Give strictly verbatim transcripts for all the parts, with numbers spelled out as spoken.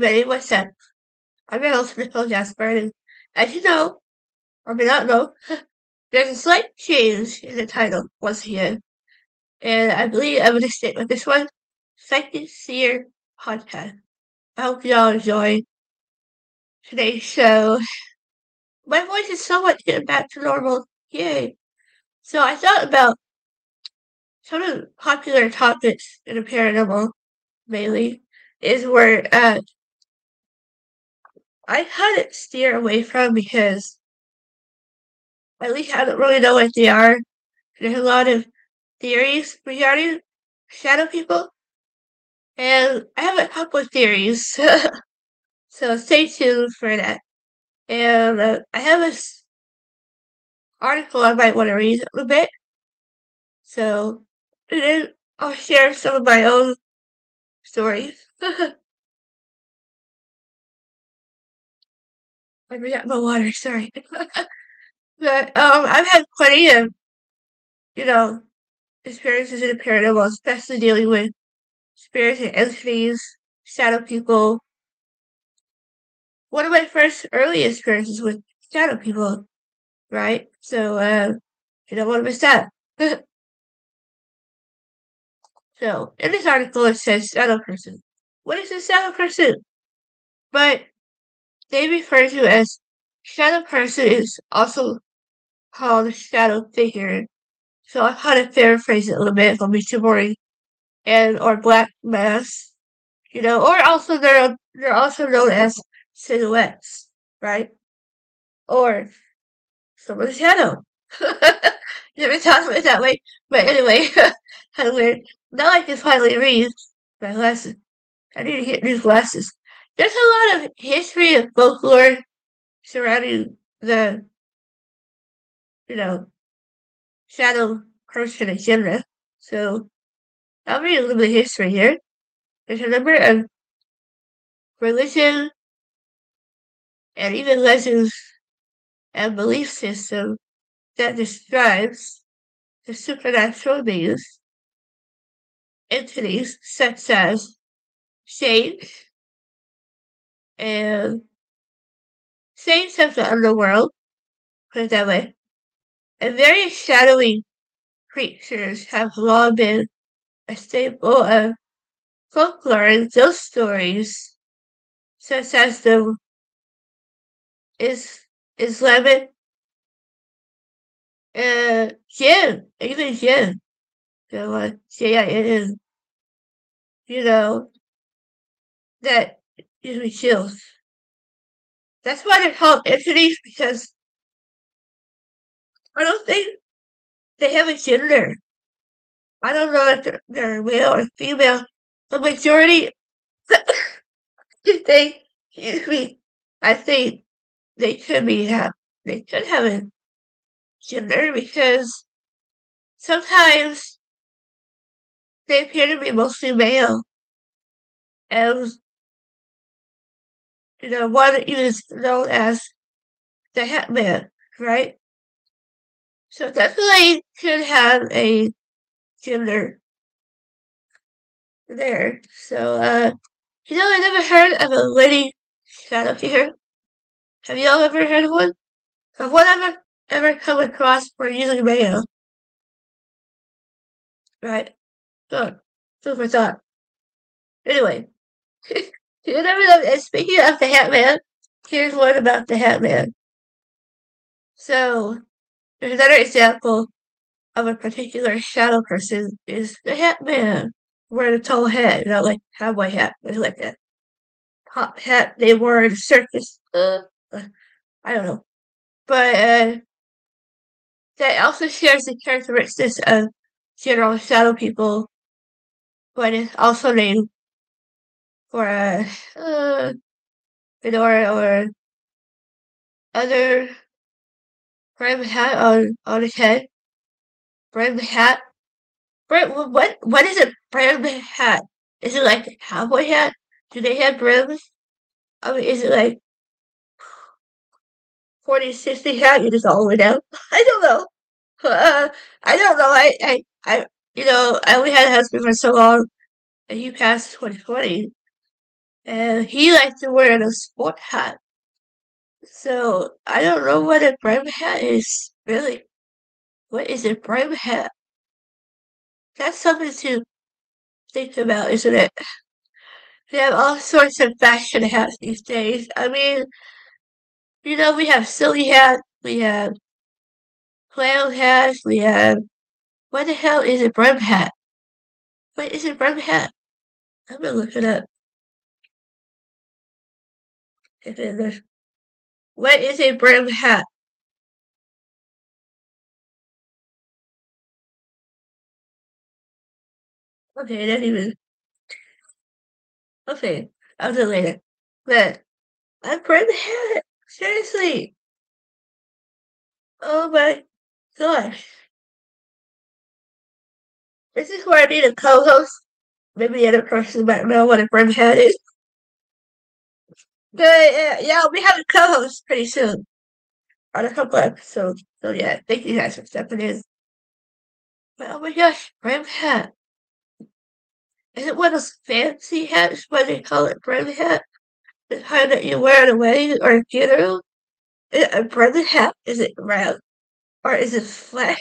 everybody, what's up? I'm your host, Nicole Jasper, and as you know, or may not know, there's a slight change in the title once again, and I believe I'm going to stick with this one, Second Seer Podcast. I hope y'all enjoy today's show. My voice is somewhat getting back to normal, yay! So I thought about some of the popular topics in the paranormal, mainly, is where uh, I kind of steer away from because at least I don't really know what they are. There's a lot of theories regarding shadow people, and I have a couple of theories, so stay tuned for that. And uh, I have this article I might want to read a little bit, so and then I'll share some of my own stories. I forgot my water, sorry. But um, I've had plenty of, you know, experiences in the paranormal, especially dealing with spirits and entities, shadow people. One of my first early experiences with shadow people, right? So, uh, you don't want to miss that. So, in this article, it says shadow person. What is a shadow person? But they refer to as shadow person is also called shadow figure. So I kind of paraphrase it a little bit from too boring. And or black mass, you know, or also they're they're also known as silhouettes, right? Or someone's shadow. Never thought of it that way. But anyway, kind of weird. Now I can finally read my glasses. I need to get new glasses. There's a lot of history and folklore surrounding the, you know, shadow person agenda. So I'll read a little bit of history here. There's a number of religion and even legends and belief system that describes the supernatural beings, entities such as saints and saints of the underworld, put it that way, and various shadowy creatures have long been a staple of folklore and ghost stories, such as the is Islamic uh, jinn, even jinn, the one J I N N, you know, that gives me chills. That's why they're called entities, because I don't think they have a gender. I don't know if they're, they're male or female. The majority, they, excuse me, I think they could be have, they could have a gender because sometimes they appear to be mostly male. And, you know, one is known as the Hat Man, right? So definitely could have a gender there. So, uh, you know, I never heard of a lady shadow here. Have y'all ever heard of one? Have one ever ever come across for using mayo? Right? Good. Food for thought. Anyway, you never know. And speaking of the Hat Man, here's one about the Hat Man. So, there's another example of a particular shadow person is the Hat Man. Wearing a tall hat, you know, like cowboy hat, like that top hat they wore in the circus. Uh, uh, I don't know. But uh, that also shares the characteristics of general shadow people, but it's also named for a uh, fedora or other brim hat on, on his head. Brim hat. Brim, what, what is a brim hat? Is it like a cowboy hat? Do they have brims? I mean, is it like forty, sixty hat? You just all the way down? I don't know. Uh, I don't know. I, I, I, you know, I only had a husband for so long, and he passed twenty twenty. and he likes to wear a sport hat. So I don't know what a brim hat is, really. What is a brim hat? That's something to think about, isn't it? We have all sorts of fashion hats these days. I mean, you know, we have silly hats, we have clown hats, we have... What the hell is a brim hat? What is a brim hat? I'm gonna look it up. If it is. What is a brim hat? Okay, that even... Okay, I'll do it later. But a brim hat? Seriously? Oh my gosh. This is where I need a co-host. Maybe the other person might know what a brim hat is. But uh, yeah, we have a co-host pretty soon on a couple episodes. So yeah, thank you guys for stepping in. But oh my gosh, brim hat. Is it one of those fancy hats? Why they call it brim hat? The kind that you wear at a wedding or a funeral? Is it a brim hat? Is it round? Or is it flat?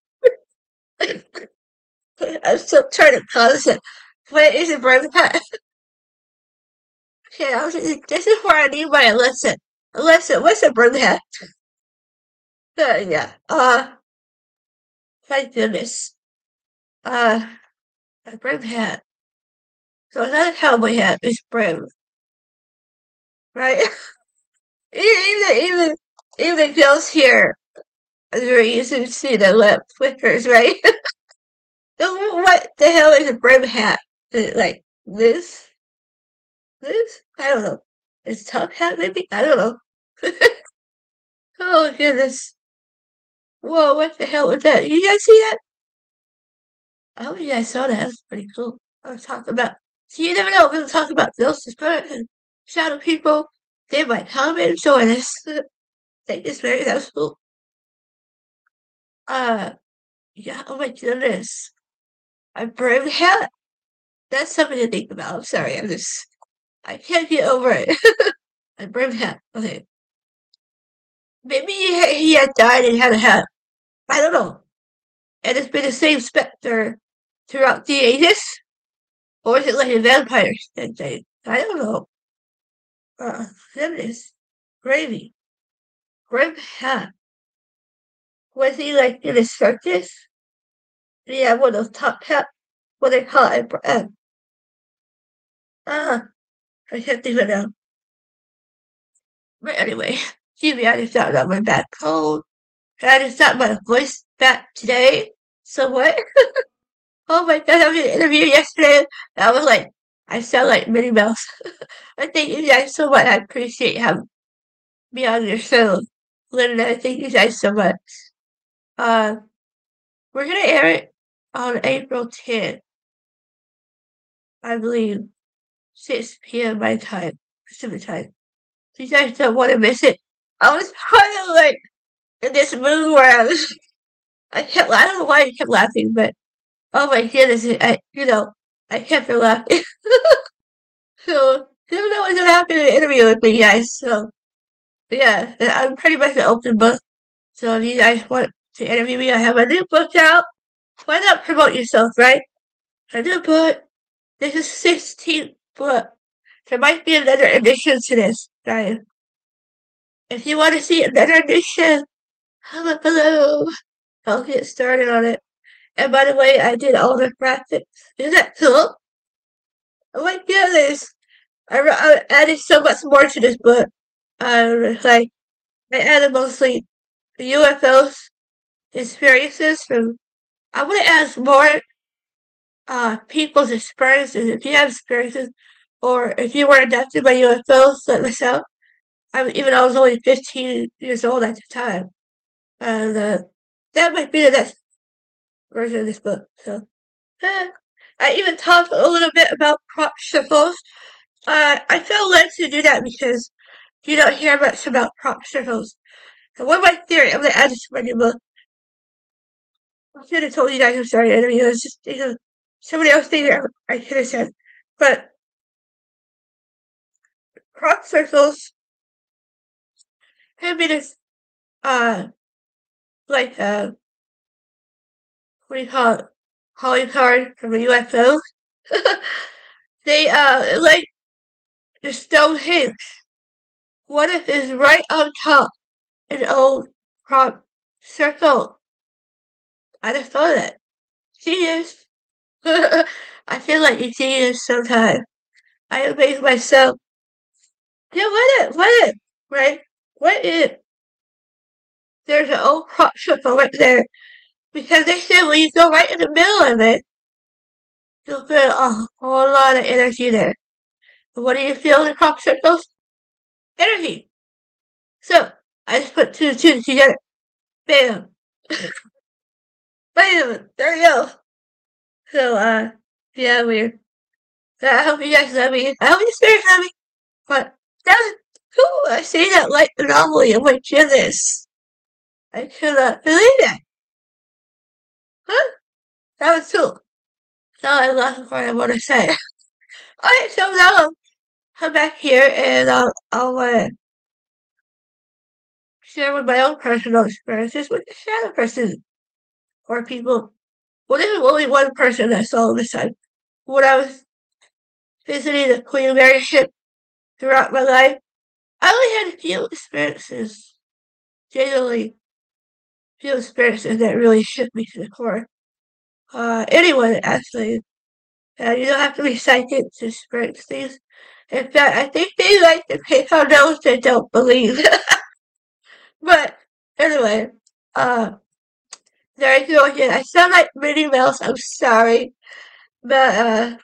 I'm still trying to concept. What is a brim hat? Okay, I was, this is where I need my Alyssa. Alyssa, what's a brim hat? Uh, yeah. Uh, thank goodness. Uh, a brim hat. So it's not a cowboy hat, it's brim, right? even, even, even the girls here, they're using to see the lip flickers, right? So what the hell is a brim hat? Is it like this? This? I don't know. Is it top hat maybe? I don't know. Oh goodness. Whoa, what the hell was that? You guys see that? Oh, you guys saw that. That's pretty cool. I was talking about. See, you never know. We're going to talk about ghosts, spirits, and shadow people. They might come and join us. Think it's very helpful. Uh, yeah, oh my goodness. A brim hat? That's something to think about. I'm sorry, I'm just, I can't get over it. A brim hat. Okay. Maybe he, he had died and had a hat. I don't know. And it's been the same specter throughout the ages? Or is it like a vampire thing? I don't know. Uh, goodness. Gravy. Grim hat. Was he like in a circus? Did he have one of those top hats? What they call it? Uh, uh, I can't think of it now. But anyway, excuse me, I just found out my back cold. I just got my voice back today. So what? Oh my god, I was in an interview yesterday. And I was like, I sound like Minnie Mouse. I thank you guys so much. I appreciate having me on your show. Linda, thank you guys so much. Uh, we're gonna air it on April tenth, I believe, six p m my time, Pacific time. So you guys don't want to miss it. I was kind of like in this mood where I was, I kept, I don't know why I kept laughing, but oh my goodness, I, you know, I kept laughing. So, you don't know what's gonna happen in an interview with me, guys. So, yeah, I'm pretty much an open book. So, if you guys want to interview me, I have a new book out. Why not promote yourself, right? A new book. This is sixteenth book. There might be another edition to this, guys. If you want to see another edition, comment below. I'll get started on it. And by the way, I did all the graphics. Is that cool? Oh my goodness. I, I added so much more to this book. Um, like, I added mostly the U F Os experiences from, I want to add more uh, people's experiences. If you have experiences, or if you were adopted by U F Os like myself, I, even though I was only fifteen years old at the time. And uh, that might be the next version of this book. So, uh, I even talked a little bit about crop circles. Uh, I felt led to do that because you don't hear much about crop circles. So one of my theory, I'm gonna add this to my new book. I should have told you guys I'm sorry, I mean, it was just, you know, somebody else thing that I could have said. But crop circles can be this, uh, like, uh, what do you call it? Calling card from a U F O. They, uh, like the Stonehenge. What if it's right on top an old crop circle? I just thought of that. Genius. I feel like a genius sometimes. I amaze myself. Yeah, what if, what if, right? What if there's an old crop circle right there? Because they said when you go right in the middle of it, you'll feel a whole lot of energy there. And what do you feel in the crop circles? Energy. So, I just put two and two together. Bam. Bam. There you go. So, uh, yeah, weird. So I hope you guys love me. I hope you spirit love me. But that was cool. I see that light anomaly. I'm like, goodness. I cannot believe that. Huh? That was cool. Now I lost what I want to say. Alright, so now I'll come back here and I'll, I'll uh, share with my own personal experiences with the shadow person or people. Well, there was only one person I saw this time. When I was visiting the Queen Mary ship throughout my life, I only had a few experiences. Generally, few experiences that really shook me to the core. Uh, anyone, actually. Uh, you don't have to be psychic to experience things. In fact, I think they like to pick on those that don't believe. But, anyway, uh, there you go again. I sound like Minnie Mouse, I'm sorry. But, uh,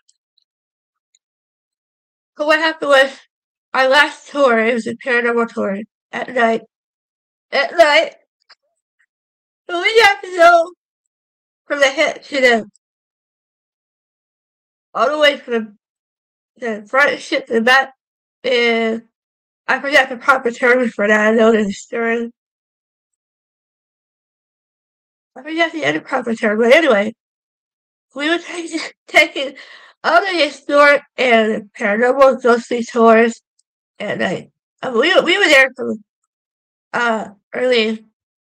but what happened was, our last tour, it was a paranormal tour, at night. At night, we got to go from the head to the, all the way from the front ship to the back, and I forgot the proper term for that. I know there's stern. I forgot the other proper term, but anyway, we were taking taking all the historic and paranormal ghostly tours at night. Uh, we we were there from uh early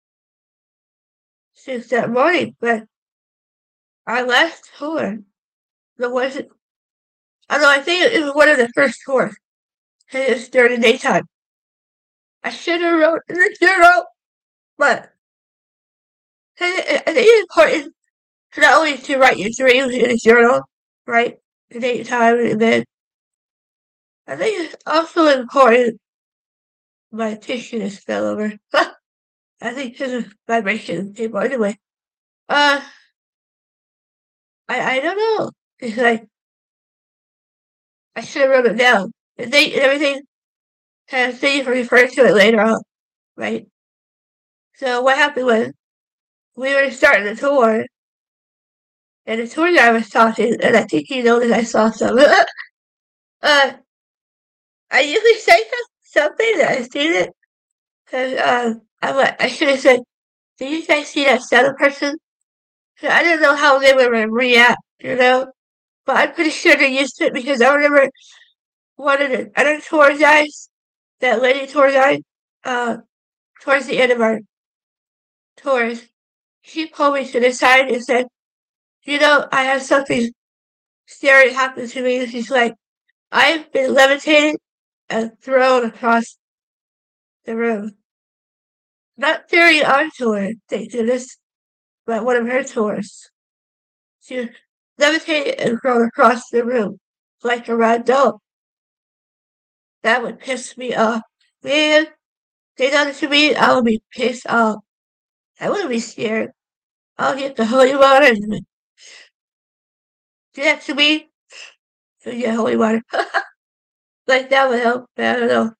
since that morning, but our last tour, the was I know I think it was one of the first tours. And it was during the daytime. I should have wrote in the journal, but I think it's important not only to write your dreams in a journal, right? The daytime and then I think it's also important. My tissue just fell over. I think because of vibration table. Anyway, uh, I I don't know. It's like I should have wrote it down. The date and everything has things refer to it later on, right? So what happened was we were starting the tour, and the tour guy was talking, and I think he noticed I saw some. uh, I usually say something that I seen it, cause uh, I went, I should have said, "Did you guys see that shadow person?" I didn't know how they would react, you know. But I'm pretty sure they used to it because I remember one of the other tour guys, that lady tour guide, uh, towards the end of our tours, she pulled me to the side and said, you know, I have something scary happen to me. And she's like, I've been levitated and thrown across the room. Not during our tour, thank goodness, but one of her tours. She was levitated and thrown across the room like a rag doll. That would piss me off. Man, they done it to me, I would be pissed off. I wouldn't be scared. I'll get the holy water and do that to me. So yeah, holy water. Like that would help. I don't know.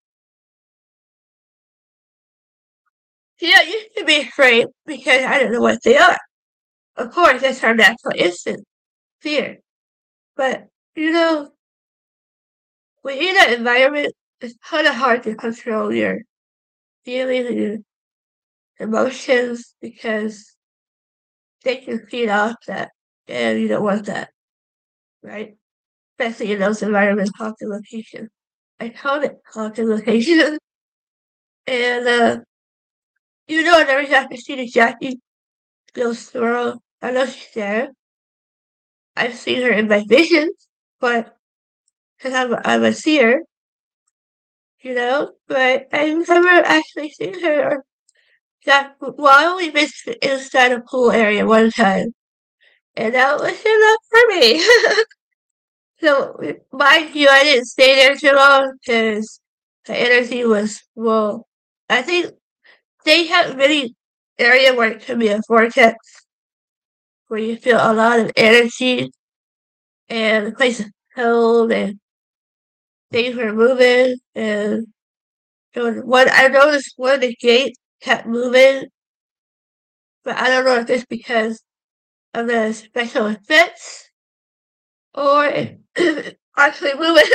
Yeah, you should be afraid because I don't know what they are. Of course, that's our natural instinct, fear. But, you know, when you're in that environment, it's kind of hard to control your feelings and your emotions because they can feed off that, and you don't want that, right? Especially in those environments, haunted locations. I called it haunted location. And, uh, even though I never got to see the Jackie Ghost World, I know she's there. I've seen her in my visions, but because I'm, I'm a seer, you know, but I've never actually seen her. Or that, well, I only been inside a pool area one time, and that was enough for me. So, mind you, I didn't stay there too long because the energy was, well, I think they have many area where it could be a vortex where you feel a lot of energy and the place is cold and things were moving and so one I noticed one of the gates kept moving, but I don't know if it's because of the special effects or if it's actually moving.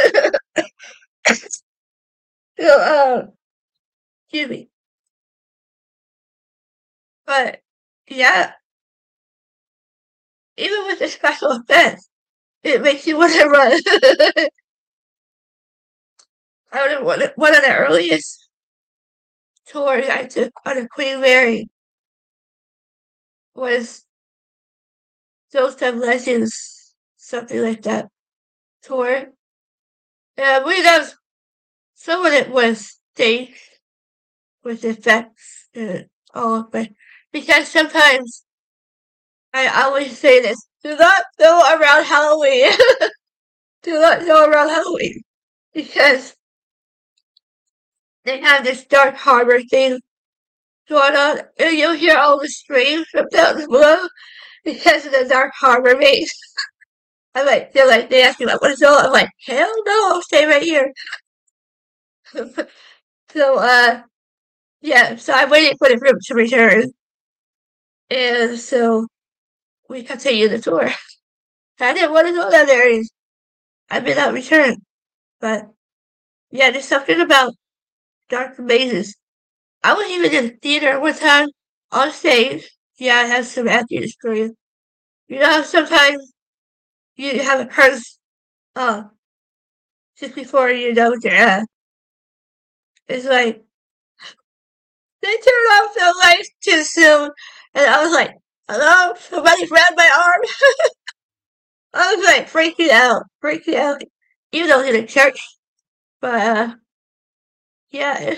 So uh excuse me. But yeah, even with the special effects, it makes you want to run. I don't know what one of the earliest tours I took on a Queen Mary was Ghost of Legends, something like that tour. And I believe that was some of it was staged with effects and all, but because sometimes I always say this: do not go around Halloween. Do not go around Halloween because they have this dark harbor thing going on, and you'll hear all the screams from down below because of the dark harbor base. I'm like, they're like, they ask me like, what is all? I'm like, hell no, I'll stay right here. So, uh, yeah, so I'm waiting for the group to return. And so we continue the tour. I didn't want to go that area. I may not return. But yeah, there's something about dark mazes. I was even in a theater one time on stage. Yeah, I have some acting experience. You know, sometimes you haven't heard uh just before you know what you're at. It's like they turned off the lights too soon, and I was like, "Hello, somebody grabbed my arm." I was like freaking out, freaking out, even though it was in a church. But uh, yeah,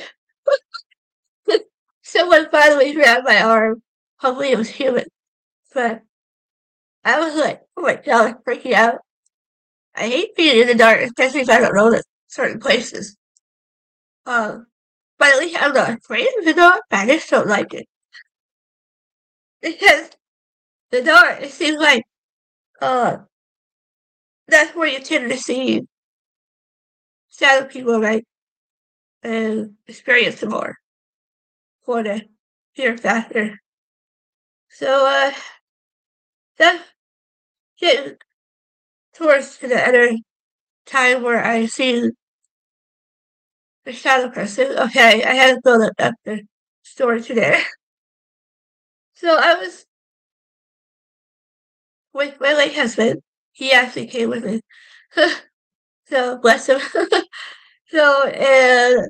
someone finally grabbed my arm. Hopefully, it was human. But I was like, "Oh my god, I'm freaking out." I hate being in the dark, especially if I don't know the certain places. Um, but at least I'm not afraid of the dark. I just don't like it because the dark. It seems like uh that's where you tend to see shadow people, right? And experience some more for the fear factor. So, uh, that's getting towards the other time where I see the shadow person. Okay, I had to build up, up the story today. So I was with my late husband. He actually came with me. So bless him. So and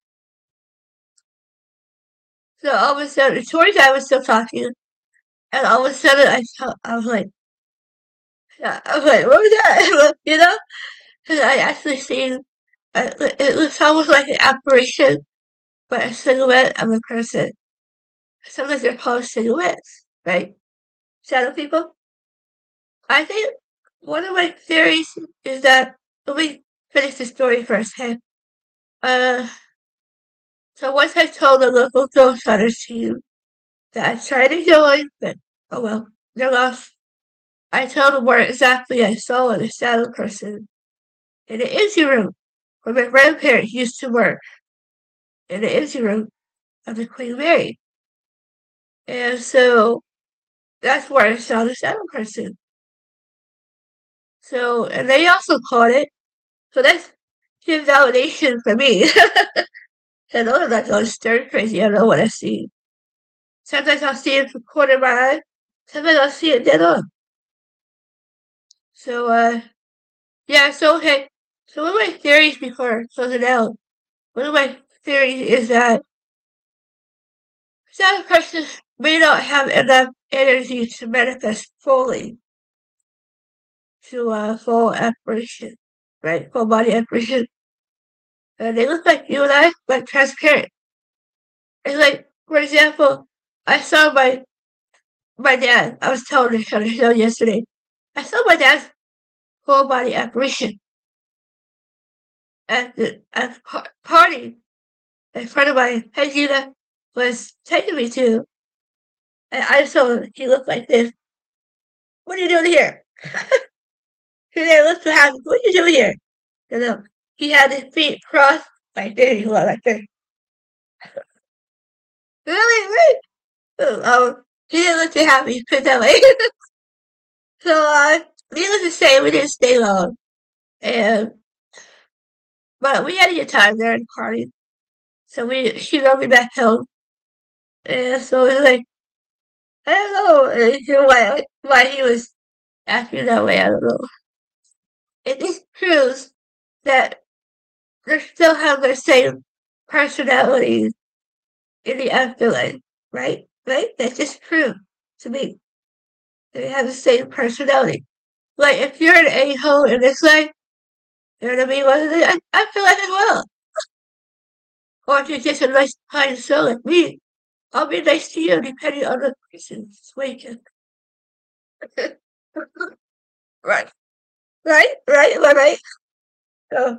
so all of a sudden, towards I was still talking, and all of a sudden I felt, I was like, yeah, I was like, what was that? You know? Because I actually seen uh, it looks almost like an apparition, but a silhouette of a person. Sometimes they're called silhouettes, right? Shadow people. I think one of my theories is that let me finish the story first, okay? Uh, so once I told the local ghost hunters team that I tried to join, but oh well, they're lost. I told them where exactly I saw the shadow person in the empty room where my grandparents used to work in the empty room of the Queen Mary. And so that's where I saw the shadow person. So, and they also caught it. So that's his validation for me. And other than that, I was stir crazy. I don't know what I see. Sometimes I'll see it from the corner of my eye. Sometimes I'll see it dead on. So, uh, yeah, so okay. So one of my theories before closing out, one of my theories is that some persons may not have enough energy to manifest fully to uh, full apparition, right? Full body apparition. And they look like you and I, but transparent. It's like, for example, I saw my my dad. I was telling him on the show yesterday. I saw my dad's full body apparition at the at the party in front of my Hagina was taking me to, and I saw he looked like this. What are you doing here? He didn't look so happy. What are you doing here? You know, he had his feet crossed like this. He looked like this. Really, really? Oh, um, he didn't look too happy. Put it that way. So, uh, needless to say, we didn't stay long, and but we had a good time there in the party. So we she drove me back home, and so it was like I don't know uh, you know, why why he was acting that way. I don't know. It just proves that they still have the same personalities in the afterlife, right? Right? That just proved to me they have the same personality. Like if you're an a-hole in this life, you're gonna be one of the I, I feel like as well. Or if you're just a nice kind soul like me, I'll be nice to you depending on the person's waking. Right. Right? Right? Am I right? So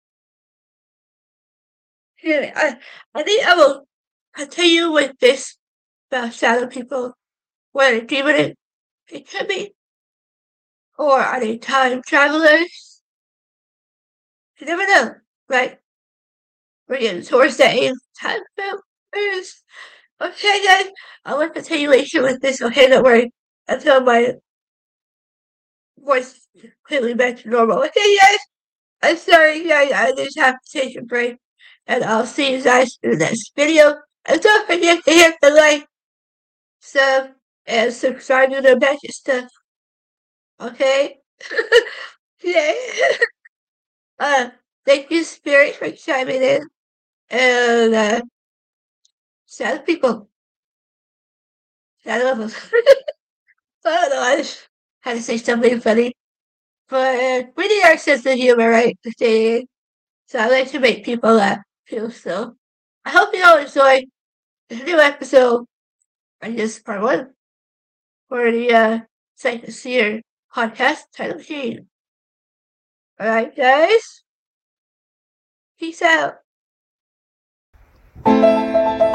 yeah, I I think I will continue with this about shadow people. Whether demon it, it could be, or are they time travelers? You never know, right? We're getting towards the end of time travelers. Okay, guys, I want continuation with this. Okay, don't worry. Until my voice is completely back to normal. Okay, guys, I'm sorry, guys. I just have to take a break, and I'll see you guys in the next video. And don't forget to hit the like, sub, and subscribe to the magic stuff. Okay? Yeah. uh, thank you, Spirit, for chiming in. And, uh, sad people. I love them. I don't know, I just had to say something funny. But, uh, we need our sense of humor, right? So I like to make people laugh, too. So I hope you all enjoy this new episode. I just part one for the, uh, Sight to Seer podcast title machine. Alright, guys? Peace out.